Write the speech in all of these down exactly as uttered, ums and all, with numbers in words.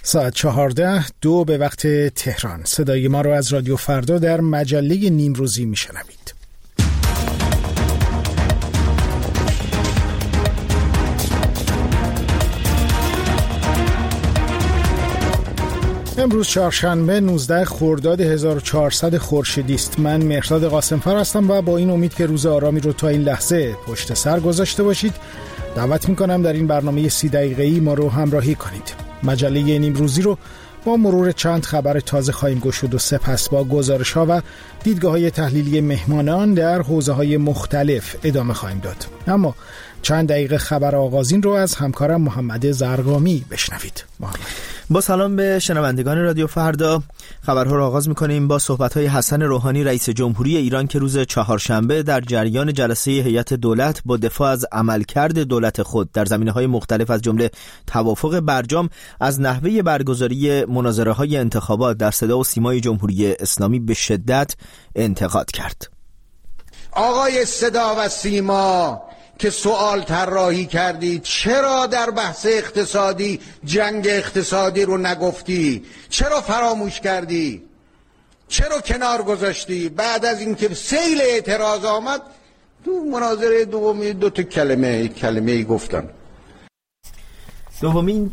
ساعت چهارده دو به وقت تهران. صدای ما رو از رادیو فردا در مجله نیمروزی میشنوید. امروز چهارشنبه نوزده خرداد هزار و چهارصد خورشیدی است. من مهرداد قاسمفر هستم و با این امید که روز آرامی رو تا این لحظه پشت سر گذاشته باشید دعوت میکنم در این برنامه سی دقیقه‌ای ما رو همراهی کنید. مجله نیمروزی رو با مرور چند خبر تازه خواهیم گشود و سپس با گزارش‌ها و دیدگاه‌های تحلیلی مهمانان در حوزه‌های مختلف ادامه خواهیم داد. اما چند دقیقه خبر آغازین رو از همکارم محمد زرقامی بشنوید. محمد. با سلام به شنوندگان رادیو فردا، خبرها را آغاز می‌کنیم با صحبت‌های حسن روحانی رئیس جمهوری ایران که روز چهارشنبه در جریان جلسه هیئت دولت با دفاع از عملکرد دولت خود در زمینه‌های مختلف از جمله توافق برجام از نحوه برگزاری مناظره‌های انتخابات در صدا و سیمای جمهوری اسلامی به شدت انتقاد کرد. آقای صدا و سیما که سوال طراحی کردی، چرا در بحث اقتصادی جنگ اقتصادی رو نگفتی؟ چرا فراموش کردی؟ چرا کنار گذاشتی؟ بعد از اینکه سیل اعتراض آمد تو مناظره دومی دو تا کلمه کلمه گفتن. دومین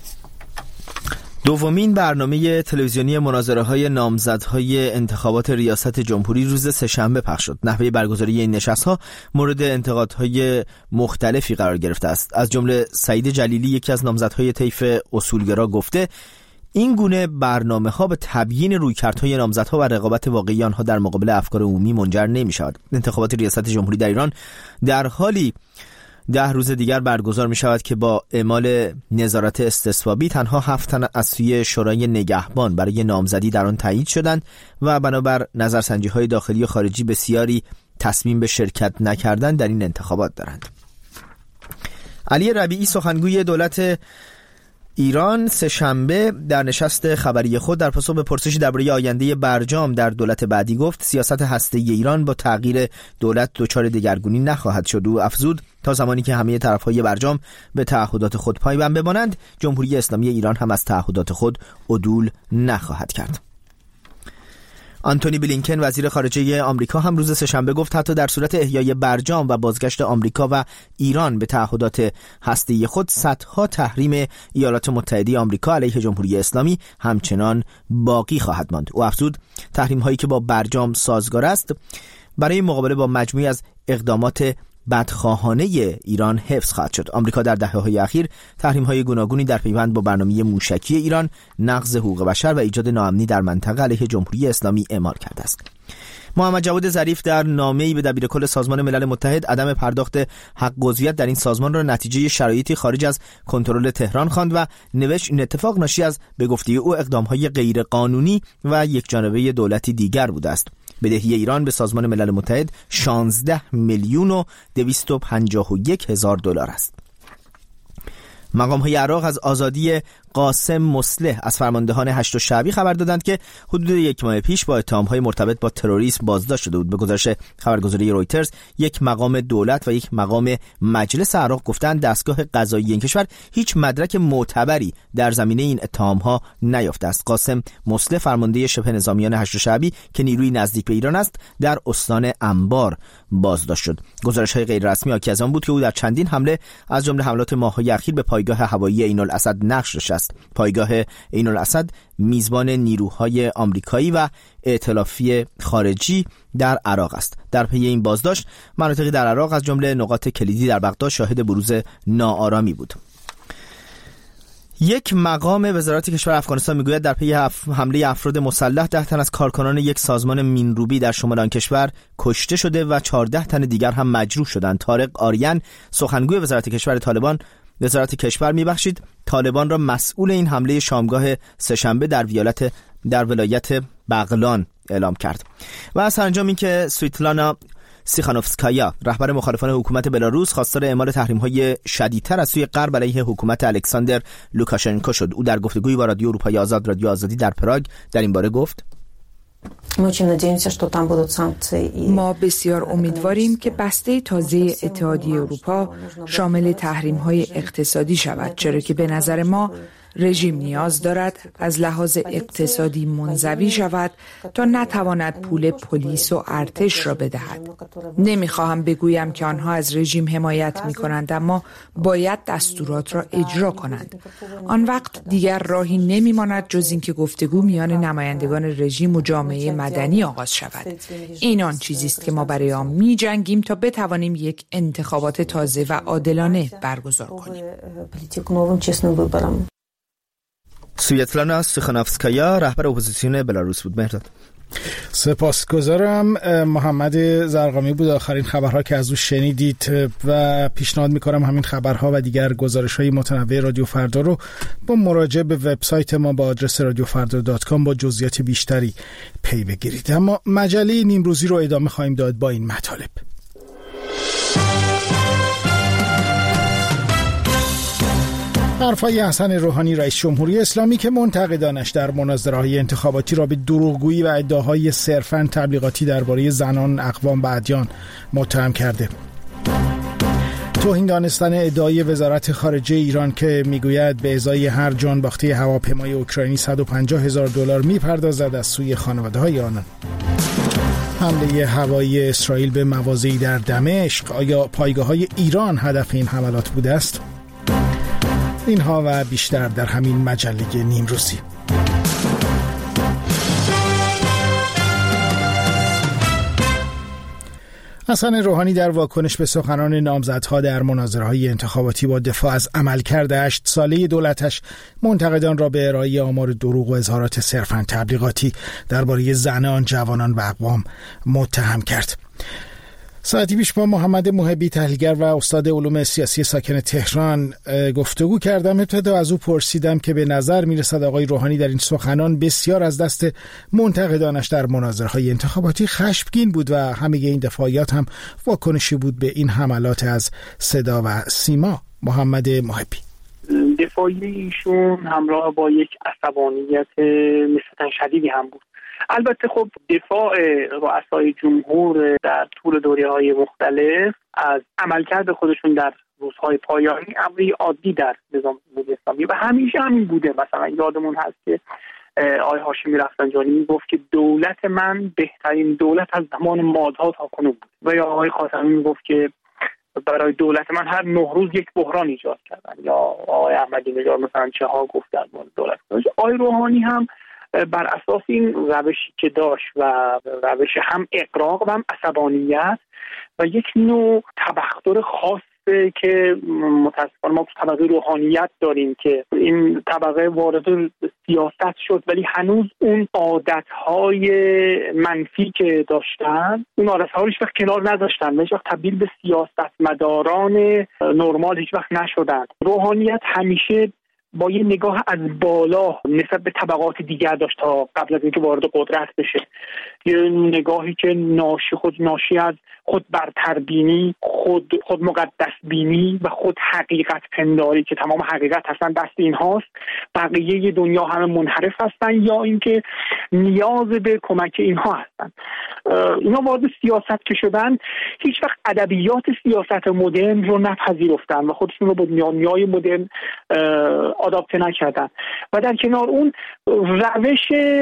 دومین برنامه تلویزیونی مناظره‌های نامزدهای انتخابات ریاست جمهوری روز سه‌شنبه پخش شد. نحوه برگزاری این نشست‌ها مورد انتقادهای مختلفی قرار گرفته است. از جمله سعید جلیلی، یکی از نامزدهای طیف اصولگرا، گفته این گونه برنامه‌ها به تبیین رویکردهای نامزدها و رقابت واقعی آنها در مقابل افکار عمومی منجر نمی‌شود. انتخابات ریاست جمهوری در ایران در حالی ده روز دیگر برگزار می شود که با اعمال نظارت استصوابی تنها هفت تن از سوی شورای نگهبان برای نامزدی در آن تایید شدند و بنابر نظرسنجی های داخلی و خارجی بسیاری تصمیم به شرکت نکردن در این انتخابات دارند. علی ربیعی، سخنگوی دولت ایران، سه‌شنبه در نشست خبری خود در پاسخ به پرسشی درباره آینده برجام در دولت بعدی گفت سیاست هسته‌ای ایران با تغییر دولت دچار دگرگونی نخواهد شد. او افزود تا زمانی که همه طرف‌های برجام به تعهدات خود پایبند بمانند، جمهوری اسلامی ایران هم از تعهدات خود عدول نخواهد کرد. آنتونی بلینکن، وزیر خارجه آمریکا، هم روز سه‌شنبه گفت حتی در صورت احیای برجام و بازگشت آمریکا و ایران به تعهدات هسته‌ای خود، صدها تحریم ایالات متحده آمریکا علیه جمهوری اسلامی همچنان باقی خواهد ماند. او افزود تحریم هایی که با برجام سازگار است برای مقابله با مجموعی از اقدامات بدخواهانه ایران حفظ خواهد شد. آمریکا در دهه‌های اخیر تحریم‌های گوناگونی در پیوند با برنامه موشکی ایران، نقض حقوق بشر و ایجاد ناامنی در منطقه علیه جمهوری اسلامی اعمال کرده است. محمد جواد ظریف در نامه‌ای به دبیرکل سازمان ملل متحد عدم پرداخت حق عضویت در این سازمان را نتیجه شرایطی خارج از کنترل تهران خواند و نوشت این اتفاق ناشی از به گفته او اقدام‌های غیرقانونی و یکجانبه دولتی دیگر بوده است. بدهی ایران به سازمان ملل متحد شانزده میلیون و دویست و پنجاه و یک هزار دلار است. مقام‌های عراق از آزادی قاسم مصلح از فرماندهان هشت شعبی خبر دادند که حدود یک ماه پیش با اتهام‌های مرتبط با تروریسم بازداشت شده بود. به گزارش خبرگزاری رویترز، یک مقام دولت و یک مقام مجلس عراق گفتند دستگاه قضایی این کشور هیچ مدرک معتبری در زمینه این اتهام‌ها نیافته است. قاسم مصلح، فرمانده شبه نظامیان هشت شعبی که نیروی نزدیک به ایران است، در استان انبار بازداشت شد. گزارش‌های غیر رسمی حاکی از آن بود که او در چندین حمله از جمله حملات ماه‌های اخیر به پایگاه هوایی عین الاسد نقش داشته است. پایگاه عین الاسد میزبان نیروهای آمریکایی و ائتلافی خارجی در عراق است. در پی این بازداشت، مناطقی در عراق از جمله نقاط کلیدی در بغداد شاهد بروز ناآرامی بود. یک مقام وزارت کشور افغانستان میگوید در پی حمله افراد مسلح ده تن از کارکنان یک سازمان مینروبی در شمال آن کشور کشته شده و چهارده تن دیگر هم مجروح شدند. طارق آریان، سخنگوی وزارت کشور طالبان وزارت کشور میبخشید طالبان را مسئول این حمله شامگاه سه‌شنبه در ولایت در ولایت بغلان اعلام کرد. و سرانجام این که سویتلانا سیخانوفسکایا، رهبر مخالفان حکومت بلاروس، خواستار اعمال تحریم‌های شدیدتر از سوی غرب علیه حکومت الکساندر لوکاشنکو شد. او در گفتگویی با رادیو اروپای آزاد رادیو آزادی در پراگ در این باره گفت: ما بسیار امیدواریم که بسته تازه اتحادیه اروپا شامل تحریم‌های اقتصادی شود، چرا که به نظر ما رژیم نیاز دارد از لحاظ اقتصادی منزوی شود تا نتواند پول پلیس و ارتش را بدهد. نمیخواهم بگویم که آنها از رژیم حمایت میکنند، اما باید دستورات را اجرا کنند. آن وقت دیگر راهی نمیماند جز اینکه گفتگو میان نمایندگان رژیم و جامعه مدنی آغاز شود. این آن چیزی است که ما برای آن می‌جنگیم تا بتوانیم یک انتخابات تازه و عادلانه برگزار کنیم. سویتلانا سخنافسکایا رهبر اپوزیسیون بلاروس بود. مهرداد سپاسگزارم. محمد زرقامی بود آخرین خبرها که از او شنیدید و پیشنهاد میکنم همین خبرها و دیگر گزارش‌های متنوع رادیو فردا رو با مراجعه به وبسایت ما با آدرس رادیو فردا دات کام با جزئیات بیشتری پی بگیرید. اما مجله نیمروزی رو ادامه خواهیم داد با این مطالب. حرفای حسن روحانی رئیس جمهوری اسلامی که منتقدانش در مناظره‌های انتخاباتی را به دروغگویی و ادعاهای صرفاً تبلیغاتی درباره زنان، اقوام و ادیان متهم کرده. توهین دانستن ادعای وزارت خارجه ایران که میگوید به ازای هر جان باخته هواپیمای اوکراینی صد و پنجاه هزار دلار میپردازد از سوی خانواده‌های آنان. حمله هوایی اسرائیل به مواضعی در دمشق، آیا پایگاه‌های ایران هدف این حملات بوده است؟ اینها و بیشتر در همین مجله نیمروزی. حسن روحانی در واکنش به سخنان نامزدها در مناظره‌های انتخاباتی با دفاع از عملکرد هشت ساله دولتش منتقدان را به ارائه آمار دروغ و اظهارات صرفاً تبلیغاتی درباره زنان، جوانان و اقوام متهم کرد. ساعتی پیش با محمد محبی تحلیلگر و استاد علوم سیاسی ساکن تهران گفتگو کردم. ابتدا از او پرسیدم که به نظر میرسد آقای روحانی در این سخنان بسیار از دست منتقدانش در مناظرهای انتخاباتی خشمگین بود و همه این دفاعیات هم واکنشی بود به این حملات از صدا و سیما. محمد محبی: دفاعی ایشون همراه با یک عصبانیت نسبتاً شدیدی هم بود. البته خب دفاع رؤسای جمهور در طول دوره‌های مختلف از عملکرد خودشون در روزهای پایانی امری عادی در نظام جمهوری اسلامی و همیشه همین بوده. مثلا یادمون هست که آقای هاشمی رفسنجانی میگفت که دولت من بهترین دولت از زمان مادها تا کنون بود و یا آقای خاتمی میگفت که برای دولت من هر نه روز یک بحران ایجاد کردن، یا آقای احمدی نژاد مثلا چه ها گفت در مورد دولت. آقای روحانی هم بر اساس این روشی که داشت و روش هم اغراق و هم عصبانیت و یک نوع تبختر خاص که متاسفانه ما تو طبقه روحانیت داریم که این طبقه وارد سیاست شد ولی هنوز اون عادتهای منفی که داشتن اون عادتها رو هیچ وقت کنار نذاشتن و هیچ وقت تبدیل به سیاستمداران نرمال هیچ وقت نشدن. روحانیت همیشه با یه نگاه از بالا نسبت به طبقات دیگر داشت تا قبل از اینکه وارد قدرت بشه. یه نگاهی که ناشی خود ناشی از خود برتر بینی، خود خود مقدس بینی و خود حقیقت پنداری که تمام حقیقت هستن دست اینهاست، بقیه دنیا همه منحرف هستن یا اینکه نیاز به کمک اینها هستن. اینا وارد سیاست که شدن هیچ وقت ادبیات سیاست مدرن رو نپذیرفتن و خودشون رو با دنیای مدرن آداپته نکردن و در کنار اون روش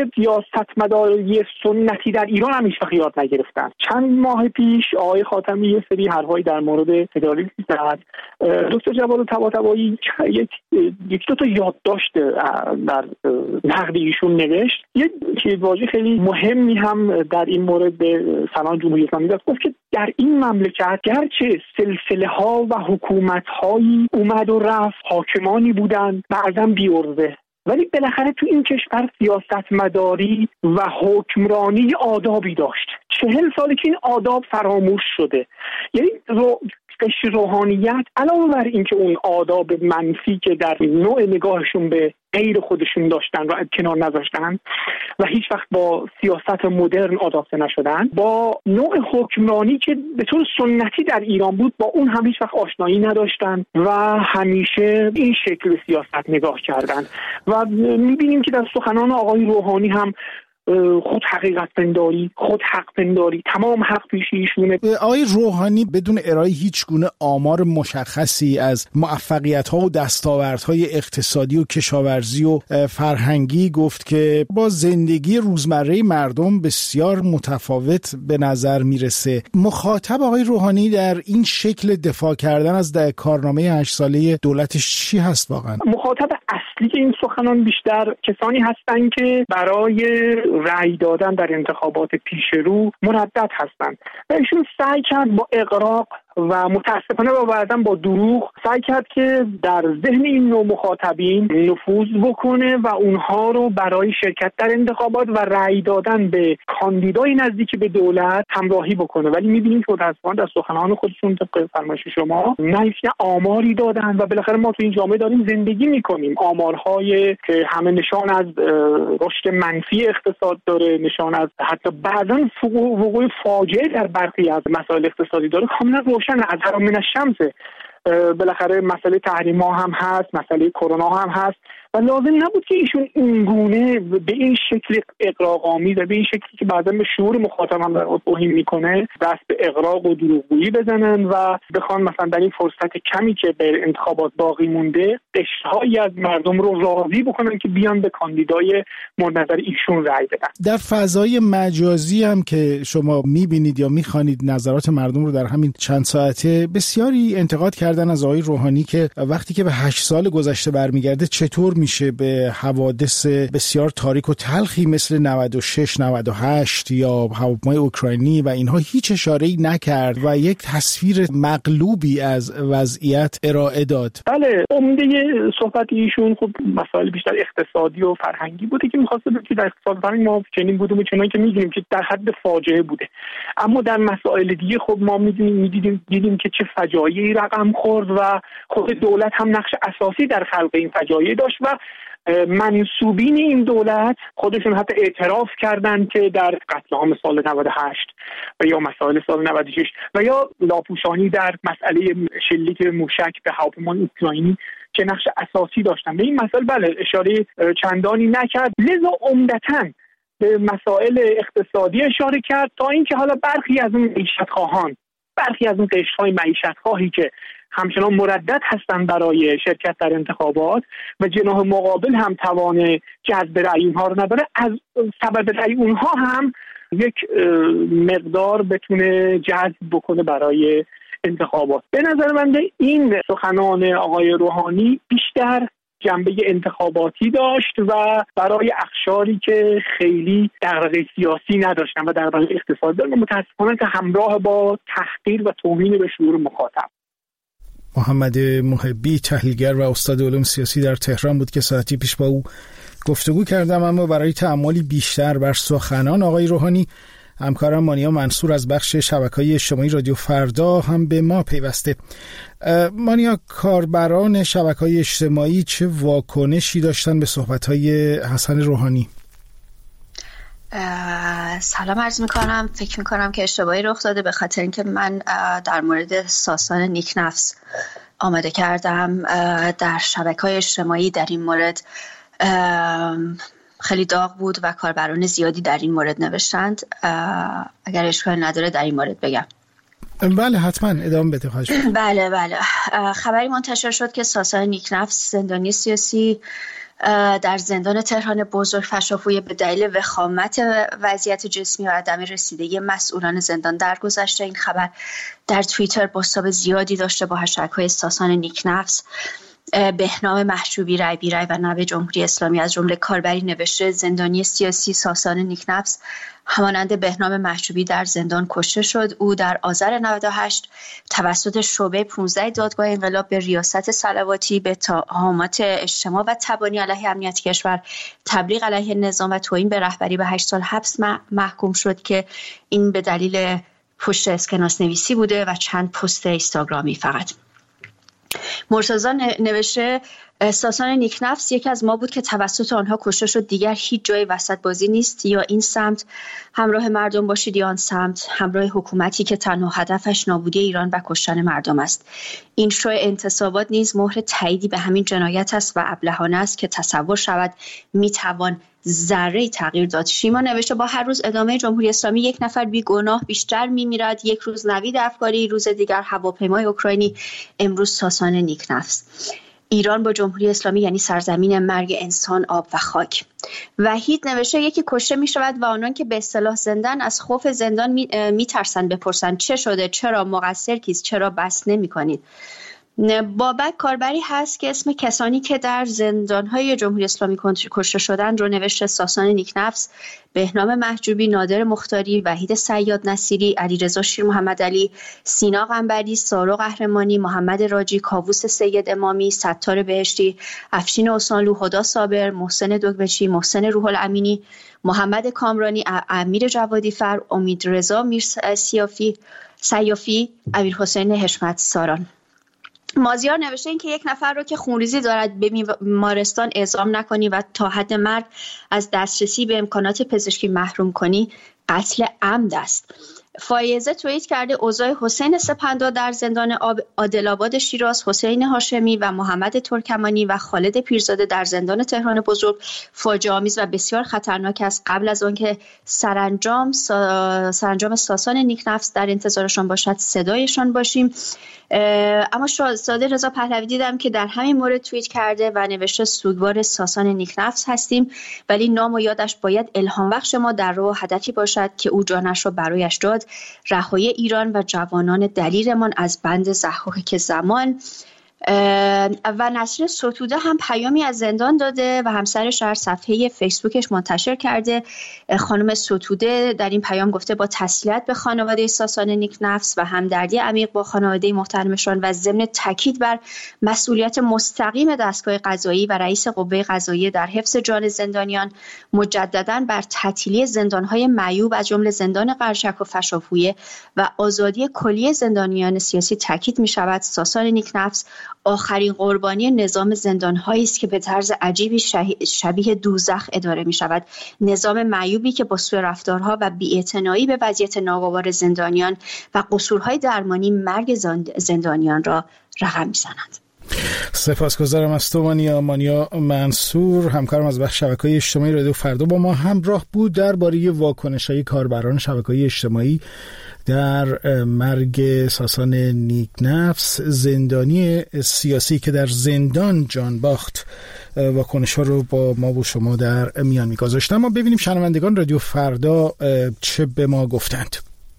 سیاستمداری سنتی در ایران هم هیچ وقت یاد نگرفتن. چند ماه پیش آقای خاتمی یه سری حرفایی در مورد فدرالیسم زد. دکتر جواد طباطبایی یک یک دو تا یادداشت در نقد ایشون نوشت. یک واژه خیلی مهمی هم در این مورد به سنان جمهوری اسلامی داد. گفت که در این مملکت گرچه سلسله ها و حکومت هایی اومد و رفت، حاکمانی بودن بعضا بی‌عرضه، ولی بالاخره تو این کشور سیاستمداری و حکمرانی آدابی داشت. چهل سالی که این آداب فراموش شده. یعنی رو قشر روحانیت علاوه بر اینکه اون آداب منفی که در نوع نگاهشون به غیر خودشون داشتن رو کنار نذاشتن و هیچ وقت با سیاست مدرن آداپته نشدن، با نوع حکمرانی که به طور سنتی در ایران بود با اون هم هیچ وقت آشنایی نداشتن و همیشه این شکل سیاست نگاه کردن و میبینیم که در سخنان آقای روحانی هم خود حقیقت پنداری، خود حق پنداری، تمام حق پیش ایشونه. آقای روحانی بدون ارائه هیچ گونه آمار مشخصی از موفقیت‌ها و دستاوردهای اقتصادی و کشاورزی و فرهنگی گفت که با زندگی روزمره مردم بسیار متفاوت به نظر میرسه. مخاطب آقای روحانی در این شکل دفاع کردن از کارنامه هشت ساله دولتش چی هست واقعا؟ مخاطب اصلی این سخنان بیشتر کسانی هستند که برای رأی دادن در انتخابات پیش رو مردد هستند و ایشون سعی کرد با اغراق و متاسفانه و بعداً با دروغ سعی کرد که در ذهن این نوع مخاطبین نفوذ بکنه و اونها رو برای شرکت در انتخابات و رأی دادن به کاندیدای نزدیک به دولت همراهی بکنه. ولی می‌بینیم که متأسفانه در سخنان خودشون طبق فرمایش شما نه آماری دادن و بالاخره ما تو این جامعه داریم زندگی می‌کنیم. آمارهای که همه نشان از رشد منفی اقتصاد داره، نشان از حتی بعضاً وقوع فاجعه در برخی از مسائل اقتصادی داره، کاملا روشن از حرام من الشمس. بالاخره مسئله تحریم ها هم هست، مسئله کرونا هم هست و لازم نبود که ایشون اینگونه به این شکل اغراق آمیز و به این شکلی که بعضا به شعور مخاطب هم در توهین میکنه دست به اغراق و دروغگویی بزنن و بخوان مثلا در این فرصت کمی که به انتخابات باقی مونده قشرهایی از مردم رو راضی بکنن که بیان به کاندیدای مورد نظر ایشون رأی بدن. در فضای مجازی هم که شما میبینید یا میخوانید نظرات مردم رو در همین چند ساعته، بسیاری انتقاد کردن از آقای روحانی که وقتی که به هشت سال گذشته برمیگرده چطور میشه به حوادث بسیار تاریک و تلخی مثل نود و شش نود و هشت یا هواپیمای اوکراینی و اینها هیچ اشاره‌ای نکرد و یک تصویر مغلوبی از وضعیت ارائه داد. بله، عمده صحبت ایشون خب مسائل بیشتر اقتصادی و فرهنگی بوده که می‌خواسته بگه که در اقتصاد فرهنگی ما چنین بودیم و چنانی که می‌دونیم که در حد فاجعه بوده. اما در مسائل دیگه خب ما می‌دونیم می‌دیدیم دیدیم که چه فجایعی رقم خورد و خود دولت هم نقش اساسی در خلق این فجایع داشت و منسوبین این دولت خودشون حتی اعتراف کردند که در قتل عام سال نود و هشت و یا مسائل سال نود و شش و یا لاپوشانی در مسئله شلیک موشک به هواپیمای اوکراینی که نقش اساسی داشتن. به این مسائل بله اشاره چندانی نکرد، لذا عمدتاً به مسائل اقتصادی اشاره کرد تا اینکه حالا برخی از اون معیشت خواهان برخی از اون قشرهای معیشت خواهی که همچنان مردد هستند برای شرکت در انتخابات و جناح مقابل هم توان جذب رأی اونها رو نداره، از سبب رأی اونها هم یک مقدار بتونه جذب بکنه برای انتخابات. به نظر من این سخنان آقای روحانی بیشتر جنبه انتخاباتی داشت و برای اقشاری که خیلی دغدغه سیاسی نداشتن و در برای اقتصاد دارن، متاسفانه که همراه با تحقیر و توهین به شعور مخاطب. محمد محبی، تحلیلگر و استاد علوم سیاسی در تهران بود که ساعتی پیش با او گفتگو کردم. اما برای تأملی بیشتر بر سخنان آقای روحانی، همکارم مانیا منصور از بخش شبکه‌های اجتماعی رادیو فردا هم به ما پیوسته. مانیا، کاربران شبکه‌های اجتماعی چه واکنشی داشتن به صحبت‌های حسن روحانی؟ سلام عرض میکنم. فکر میکنم که اشتباهی رخ داده، به خاطر اینکه من در مورد ساسان نیکنفس آماده کردم. در شبکه‌های اجتماعی در این مورد خیلی داغ بود و کاربران زیادی در این مورد نوشتند. اگر اشکال نداره در این مورد بگم. بله حتما ادامه بده خواهش. بله بله خبری منتشر شد که ساسان نیکنفس، زندانی سیاسی در زندان تهران بزرگ فشافوی به دلیل وخامت وضعیت جسمی و عدم رسیدگی مسئولان زندان درگذشته. این خبر در توییتر بازتاب زیادی داشته با هشتگ‌های ساسان نیکنفس. بهنام محجوبی، رای بی رای و نو جمهوری اسلامی از جمله کاربری نوشته زندانی سیاسی ساسان نیکنفس همانند بهنام محجوبی در زندان کشته شد. او در آذر نود و هشت توسط شعبه پانزده دادگاه انقلاب به ریاست صلواتی به اتهامات اجتماع و تبانی علیه امنیت کشور، تبلیغ علیه نظام و توهین به رهبری به هشت سال حبس محکوم شد که این به دلیل پشت اسکناس نویسی بوده و چند پست اینستاگرامی فقط. مرتضی نوشته ساسان نیکنفس یکی از ما بود که توسط آنها کشته شد. دیگر هیچ جای وسط بازی نیست، یا این سمت همراه مردم باشید یا آن سمت همراه حکومتی که تنها هدفش نابودی ایران و کشتن مردم است. این شروع انتصابات نیز مهر تاییدی به همین جنایت است و ابلهانه است که تصور شود میتوان ذره تغییر داد. شیما نوشته با هر روز ادامه جمهوری اسلامی یک نفر بیگناه بیشتر میمیرد. یک روز نوید افکاری، روز دیگر هواپیمای اوکراینی، امروز ساسان نیکنفس. ایران با جمهوری اسلامی یعنی سرزمین مرگ انسان، آب و خاک. وحید نوشته یکی کشته می شود و آنان که به اصطلاح زندن از خوف زندان می, می ترسند بپرسند چه شده، چرا، مقصر کیست، چرا بس نمی کنید. بابک کاربری هست که اسم کسانی که در زندان‌های جمهوری اسلامی کشته شدند رو نوشته: ساسان نیکنفس، بهنام محجوبی، نادر مختاری، وحید صیاد نصیری، علیرضا شیر محمد علی، سینا قنبری، سارا قهرمانی، محمد راجی، کاووس سید امامی، ستار بهشتی، افشین حسینلو، هدا صابر، محسن دگبشی، محسن روح الامینی، محمد کامرانی، امیر جوادی فر، امید رضا میر سیافی، سیافی، امیر حسین حشمت ساران. مازیار نوشته این که یک نفر رو که خونریزی دارد به بیمارستان اعزام نکنی و تا حد مرگ از دسترسی به امکانات پزشکی محروم کنی قتل عمد است. فایزه توییت کرده اوضاع حسین سپندار در زندان عادل‌آباد شیراز، حسین هاشمی و محمد ترکمانی و خالد پیرزاده در زندان تهران بزرگ فاجعه آمیز و بسیار خطرناک است. قبل از آن که سرانجام سا... سرانجام ساسان نیکنفس در انتظارشان باشد صدایشان باشیم. اما شاهزاده رضا پهلوی دیدم که در همین مورد توییت کرده و نوشته سوگوار ساسان نیکنفس هستیم، ولی نام و یادش باید الهام بخش ما در راه هدفی باشد که او جانش را برایش داد، رهایی ایران و جوانان دلیرمان از بند ضحاک زمان. و نسرین ستوده هم پیامی از زندان داده و همسرش در صفحه فیسبوکش منتشر کرده. خانم ستوده در این پیام گفته با تسلیت به خانواده ساسان نیکنفس و همدردی عمیق با خانواده محترمشان و ضمن تاکید بر مسئولیت مستقیم دستگاه قضایی و رئیس قوه قضاییه در حفظ جان زندانیان، مجدداً بر تعطیلی زندان‌های معیوب از جمله زندان قرچک و فشافویه و آزادی کلی زندانیان سیاسی تاکید می‌شود. ساسان نیکنفس آخرین قربانی نظام زندان‌هایی است که به طرز عجیبی شبیه دوزخ اداره می‌شود. نظام معیوبی که با سوء رفتارها و بی‌اعتنایی به وضعیت ناگوار زندانیان و قصورهای درمانی مرگ زندانیان را رقم می‌زنند. سپاسگزارم از تو مانیا. مانیا منصور همکارم از بخش شبکه‌های اجتماعی رادیو فردا با ما همراه بود درباره واکنش‌های کاربران شبکه‌های اجتماعی در مرگ ساسان نیکنفس، زندانی سیاسی که در زندان جان باخت. واکنش‌ها رو با ما و شما در میان می‌گذاشتم. ما ببینیم شنوندگان رادیو فردا چه به ما گفتند.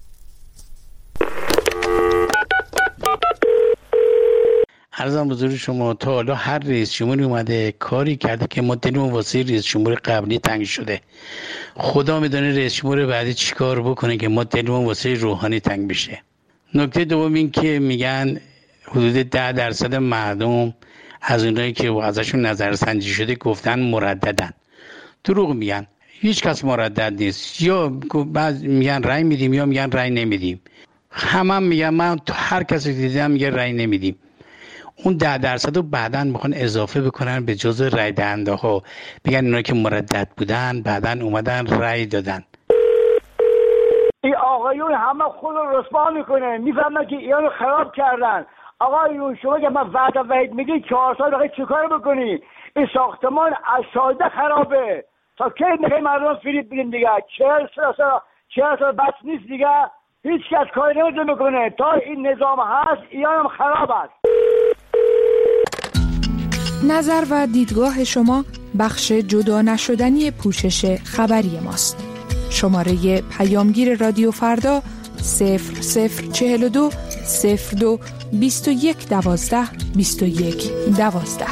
عرضم حضور شما تا حالا هر رئیس جمهوری اومده کاری کرده که ما دلمون واسه رئیس جمهور قبلی تنگ شده؟ خدا میدونه رئیس جمهور بعدی چیکار بکنه که ما دلمون واسه روحانی تنگ بشه. نکته دوم این که میگن حدود ده درصد مردم از اونایی که ازشون نظرسنجی شده گفتن مرددن. دروغ میگن. هیچ کس مردد نیست. یا بعض میگن رأی میدیم یا میگن رأی نمیدیم. همه هم میگن من تو هر کسی دیدم میگه رأی نمیدیم. اون ده درصد رو بعداً میخوان اضافه بکنن به جزء رای دهنده ها، بگن اونا که مردد بودن بعداً اومدن رای دادن. این آقایون همه خود رو رسوا میکنه، میفهمن که ایران رو خراب کردن. آقایون شما که من وعده وعید میدی چهار سال بخواید چیکار بکنی؟ این ساختمان از شایده خرابه. تا کی میخوای مردم فریب بدین دیگه؟ چهل سال چهل سال بس نیست دیگه. هیچ کس کاری نمیکنه. تا این نظام هست ایران هم خراب است. نظر و دیدگاه شما بخش جدا نشدنی پوشش خبری ماست. شماره پیامگیر رادیو فردا صفر صفر چهل و دو صفر دو بیست و یک دوازده بیست و یک دوازده.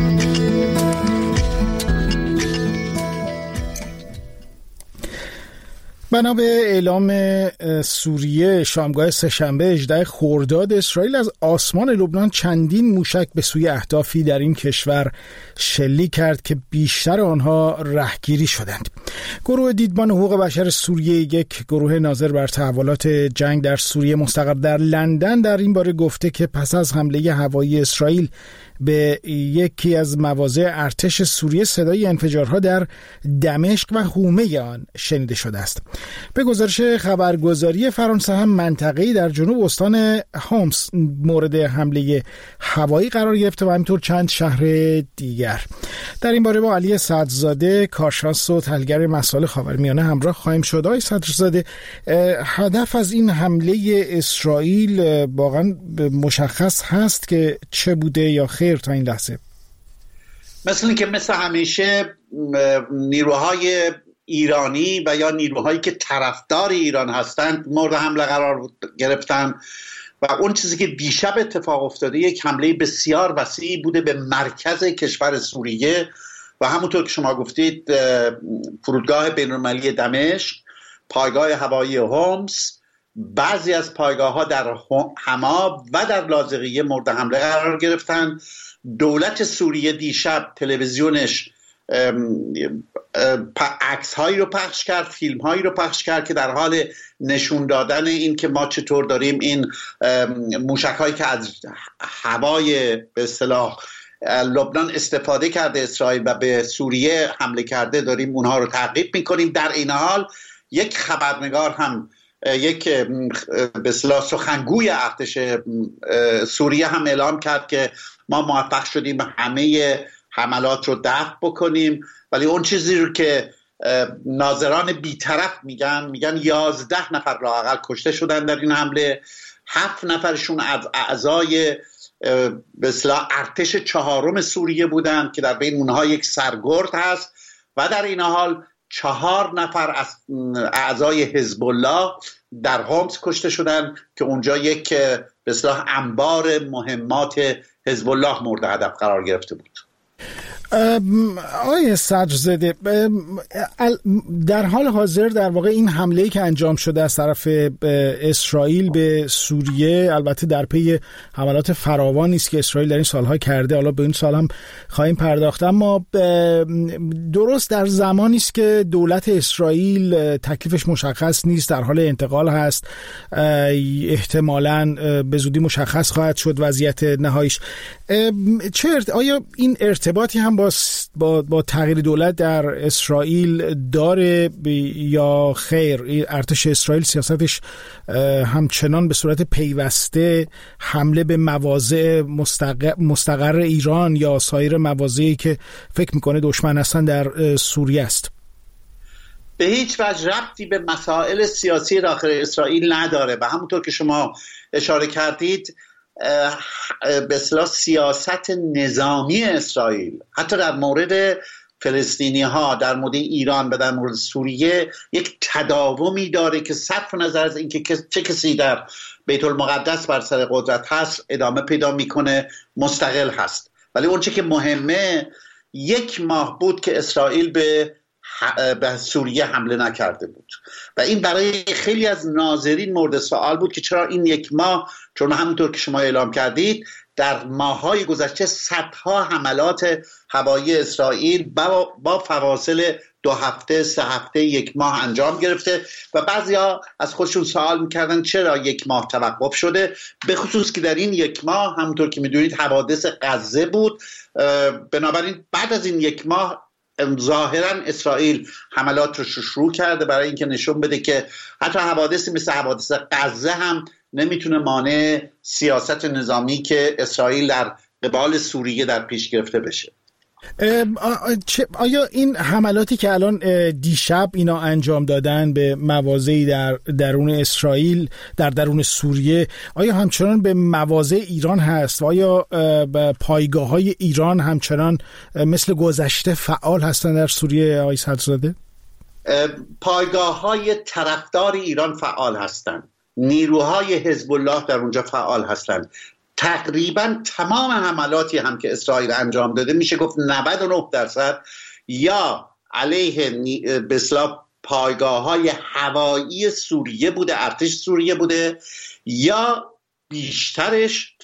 بنا به اعلام سوریه شامگاه سه‌شنبه هجدهم خرداد، اسرائیل از آسمان لبنان چندین موشک به سوی اهدافی در این کشور شلیک کرد که بیشتر آنها رهگیری شدند. گروه دیدبان حقوق بشر سوریه، یک گروه ناظر بر تحولات جنگ در سوریه مستقر در لندن، در این باره گفته که پس از حمله هوایی اسرائیل به یکی از مواضع ارتش سوریه صدای انفجارها در دمشق و حومه آن شنیده شده است. به گزارش خبرگزاری فرانسه هم منطقه‌ای در جنوب استان هومس مورد حمله هوایی قرار گرفته و همینطور چند شهر دیگر. در این باره با علی صدرزاده کارشناس و تحلیلگر مسائل خاورمیانه همراه خواهیم شد. آقای صدرزاده، هدف از این حمله اسرائیل واقعا مشخص هست که چه بوده یا خیر تا این لحظه؟ مثل اینکه مثل همیشه نیروهای ایرانی و یا نیروهایی که طرفدار ایران هستند مورد حمله قرار گرفتن و اون چیزی که دیشب اتفاق افتاده یک حمله بسیار وسیعی بوده به مرکز کشور سوریه و همونطور که شما گفتید فرودگاه بین‌المللی دمشق، پایگاه هوایی هومس، بعضی از پایگاه ها در حما و در لاذقیه مورد حمله قرار گرفتن. دولت سوریه دیشب تلویزیونش عکس هایی رو پخش کرد، فیلم هایی رو پخش کرد که در حال نشون دادن این که ما چطور داریم این موشک هایی که از هوای به اصطلاح لبنان استفاده کرده اسرائیل و به سوریه حمله کرده داریم اونها رو تعقیب میکنیم. در این حال یک خبرنگار هم یک به اصطلاح سخنگوی ارتش سوریه هم اعلام کرد که ما موفق شدیم همه حملات رو دفع بکنیم، ولی اون چیزی رو که ناظران بی‌طرف میگن میگن یازده نفر لااقل کشته شدن در این حمله، هفت نفرشون از اعضای به اصطلاح ارتش چهارم سوریه بودن که در بین اونها یک سرگرد هست و در این حال چهار نفر از اعضای حزب الله در هومس کشته شدن که اونجا یک به اصطلاح انبار مهمات حزب الله مورد هدف قرار گرفته بود. آقای صدرزاده، در حال حاضر در واقع این حمله‌ای که انجام شده از طرف اسرائیل به سوریه البته در پی حملات فراوانی است که اسرائیل در این سالها کرده، حالا به این سال هم خواهیم پرداخت، اما درست در زمانی است که دولت اسرائیل تکلیفش مشخص نیست، در حال انتقال هست، احتمالاً به زودی مشخص خواهد شد وضعیت نهاییش. چه آیا این ارتباطی هم با با, با تغییر دولت در اسرائیل داره یا خیر؟ ارتش اسرائیل سیاستش همچنان به صورت پیوسته حمله به مواضع مستقر, مستقر ایران یا سایر مواضعی که فکر میکنه دشمن هستن در سوریه است؟ به هیچ وجه ربطی به مسائل سیاسی داخل اسرائیل نداره و همونطور که شما اشاره کردید به اصطلاح سیاست نظامی اسرائیل حتی در مورد فلسطینی ها، در مورد ایران و در مورد سوریه یک تداومی داره که صرف نظر از اینکه چه کسی در بیت المقدس بر سر قدرت هست ادامه پیدا میکنه، مستقل هست. ولی اون چه که مهمه، یک ماه بود که اسرائیل به به سوریه حمله نکرده بود و این برای خیلی از ناظرین مورد سوال بود که چرا این یک ماه، چون همونطور که شما اعلام کردید در ماه‌های گذشته صدها حملات هوایی اسرائیل با, با فواصل دو هفته، سه هفته، یک ماه انجام گرفته و بعضیا از خودشون سوال میکردن چرا یک ماه توقف شده، به خصوص که در این یک ماه همونطور که میدونید حوادث غزه بود. بنابراین بعد از این یک ماه ظاهرا اسرائیل حملات رو شروع کرده برای اینکه نشون بده که حتی حوادثی مثل حوادث غزه هم نمیتونه مانع سیاست نظامی که اسرائیل در قبال سوریه در پیش گرفته بشه. آیا این حملاتی که الان دیشب اینا انجام دادن به مواضعی در درون اسرائیل، در درون سوریه، آیا همچنان به مواضع ایران هست و آیا پایگاه های ایران همچنان مثل گذشته فعال هستند در سوریه آقای صدرزاده؟ پایگاه های طرفدار ایران فعال هستند، نیروهای حزب الله در اونجا فعال هستند. تقریبا تمام حملاتی هم که اسرائیل انجام داده میشه گفت نود و نه درصد یا علیه به اصطلاح پایگاه‌های هوایی سوریه بوده، ارتش سوریه بوده، یا بیشترش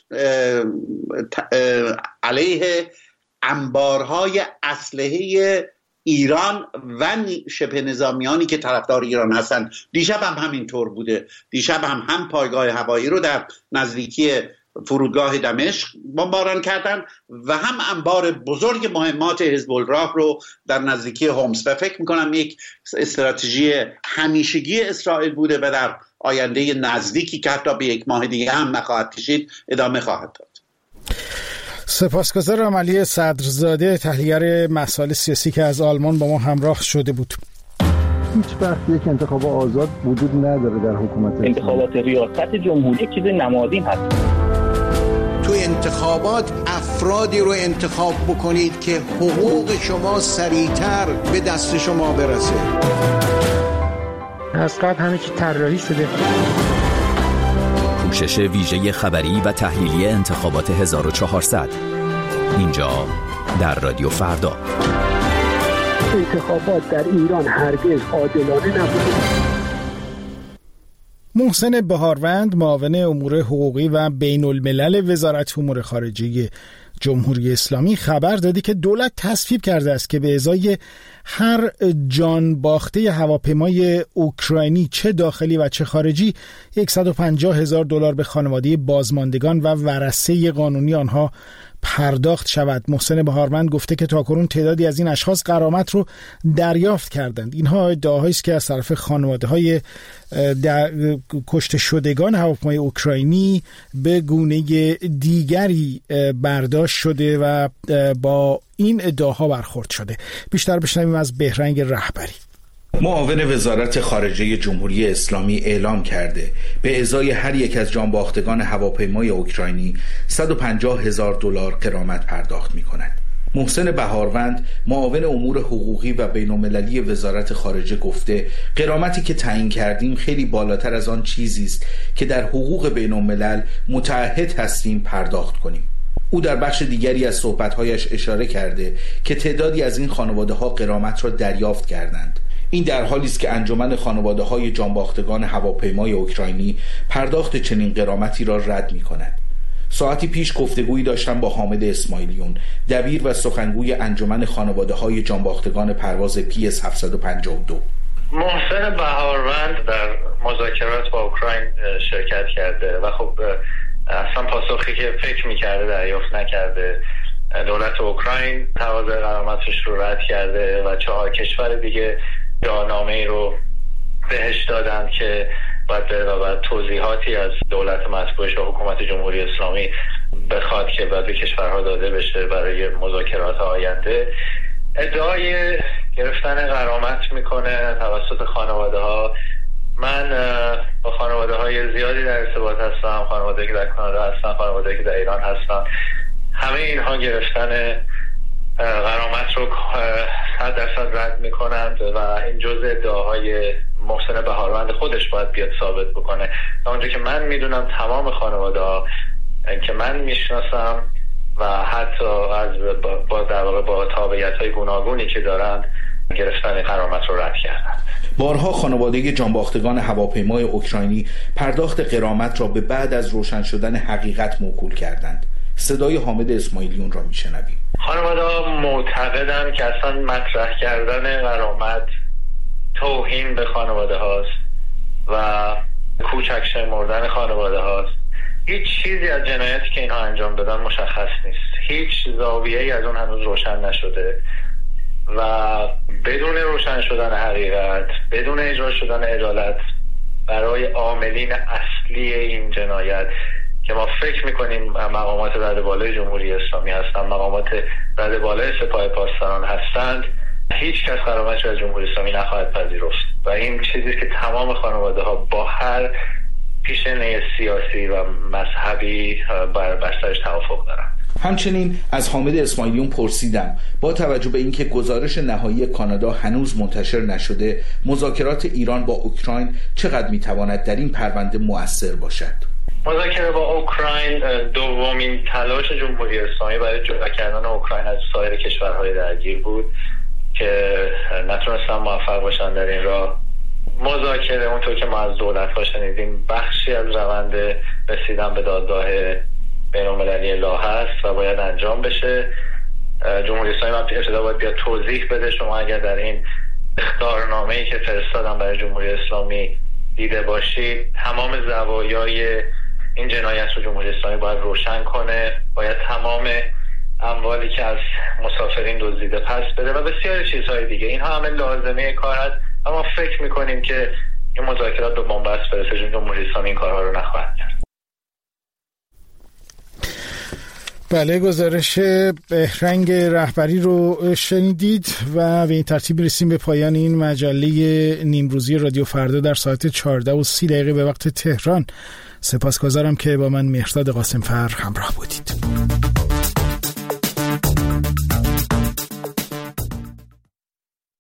علیه انبارهای اسلحه ایران و شبه نظامیانی که طرفدار ایران هستند. دیشب هم همینطور بوده. دیشب هم هم پایگاه هوایی رو در نزدیکی فرودگاه دمشق بمباران کردن و هم انبار بزرگ مهمات حزب الله رو در نزدیکی هومس و فکر میکنم یک استراتژی همیشگی اسرائیل بوده و در آینده نزدیکی که حتی به یک ماه دیگه هم نخواهد کشید ادامه خواهد داد. سپاسگزارم علی صدرزاده، تحلیلگر مسائل سیاسی که از آلمان با ما همراه شده بود. هیچ وقت یک انتخاب آزاد وجود نداره در حکومت. انتخابات ریاست جمهوری چیز نمادین هست. تو انتخابات افرادی رو انتخاب بکنید که حقوق شما سریعتر به دست شما برسه. از قبل همه چی طراحی شده. پوشش ویژه خبری و تحلیلی انتخابات هزار و چهارصد اینجا در رادیو فردا. انتخابات در ایران هرگز عادلانه نبوده. محسن بهاروند، معاون امور حقوقی و بین الملل وزارت امور خارجه جمهوری اسلامی، خبر دادی که دولت تصویب کرده است که به ازای هر جان باخته هواپیمای اوکراینی چه داخلی و چه خارجی صد و پنجاه هزار دلار به خانواده بازماندگان و ورثه قانونی آنها پرداخت شود. محسن بهاروند گفته که تاکنون تعدادی از این اشخاص غرامت رو دریافت کردند. اینها ادعاهایی است که از طرف خانواده‌های کشته شدگان هواپیمای اوکراینی به گونه دیگری برداشت شده و با این ادعاها برخورد شده. بیشتر بشنویم از بهرنگ رهبری. معاون وزارت خارجه جمهوری اسلامی اعلام کرده به ازای هر یک از جانباختگان هواپیمای اوکراینی صد و پنجاه هزار دلار غرامت پرداخت می کند. محسن بهاروند، معاون امور حقوقی و بین‌المللی وزارت خارجه، گفته غرامتی که تعیین کردیم خیلی بالاتر از آن چیزی است که در حقوق بین‌الملل متعهد هستیم پرداخت کنیم. او در بخش دیگری از صحبت‌هایش اشاره کرده که تعدادی از این خانواده‌ها غرامت را دریافت کردند. این در حالی است که انجمن خانواده‌های جانباختگان هواپیمای اوکراینی پرداخت چنین غرامتی را رد می‌کند. ساعتی پیش گفتگویی داشتم با حامد اسماعیلیون، دبیر و سخنگوی انجمن خانواده‌های جانباختگان پرواز پی اس هفتصد و پنجاه و دو. محسن بهاروند در مذاکرات با اوکراین شرکت کرده و خب اصلا پاسخی که فکر می‌کرده دریافت نکرده. دولت اوکراین تقاضای غرامتش رو رد کرده و چهار کشور دیگه جانامه‌ای رو بهش دادن که باید بره و باید توضیحاتی از دولت مطبوعش و حکومت جمهوری اسلامی بخواد که باید به کشورها داده بشه برای مذاکرات آینده. ادعای گرفتن غرامت میکنه توسط خانواده ها. من با خانواده های زیادی در ارتباط هستم، خانواده که در کانادا هستن، خانواده که در ایران هستن. همه اینها گرفتن غرامت رو صد درصد رد میکنند و این جزء ادعاهای محسن بهاروند خودش باید بیاد ثابت بکنه. اونجا که من میدونم تمام خانواده ها که من میشناسم و حتی از با در واقع با تابعیت های گوناگونی که دارند گرفتن غرامت رو رد کردن. بارها خانواده جانباختگان هواپیمای اوکراینی پرداخت غرامت را به بعد از روشن شدن حقیقت موکول کردند. صدای حامد اسماعیلیون را میشنویم. خانواده ها معتقدن که اصلا مطرح کردن غرامت توهین به خانواده هاست و کوچک شمردن خانواده هاست. هیچ چیزی از جنایتی که اینها انجام دادن مشخص نیست. هیچ زاویه‌ای از اون هنوز روشن نشده و بدون روشن شدن حقیقت، بدون اجرا شدن عدالت برای عاملین اصلی این جنایت که ما فکر میکنیم مقامات رده بالای جمهوری اسلامی هستند، مقامات رده بالای سپاه پاسداران هستند، هیچ کس غرامت از جمهوری اسلامی نخواهد پذیرفت و این چیزی که تمام خانواده ها با هر پیشینه سیاسی و مذهبی بر بسترش توافق دارند. همچنین از حامد اسماعیلیون پرسیدم با توجه به اینکه گزارش نهایی کانادا هنوز منتشر نشده، مذاکرات ایران با اوکراین چقدر میتواند در این پرونده مؤثر باشد؟ مذاکره با اوکراین دومین تلاش جمهوری اسلامی برای جدا کردن اوکراین از سایر کشورهای درگیر بود که نتونستن موفق باشن در این راه. مذاکره اونطور که ما از دولت‌ها شنیدیم بخشی از روند رسیدن به دادگاه بین‌المللی لاء هست و باید انجام بشه. جمهوری اسلامی ابتدا باید بیاد توضیح بده. شما اگر در این اخطارنامه‌ای که فرستادن برای جمهوری اسلامی دیده باشید، تمام زوایای این جنایت رو جمهوری اسلامی باید روشن کنه، باید تمام اموالی که از مسافرین دزدیده پس بده و بسیاری چیزهای دیگه. اینها همه لازمه کار هست، اما فکر میکنیم که این مذاکرات به بنبست برسه، چون جمهوری اسلامی این کارها رو نخواهد کرد. بله، گزارش بهرنگ رهبری رو شنیدید و به این ترتیب رسیم به پایان این مجله نیمروزی رادیو فردا در ساعت چهارده و سی دقیقه به وقت تهران. سپاسگزارم که با من مهرداد قاسمفر همراه بودید.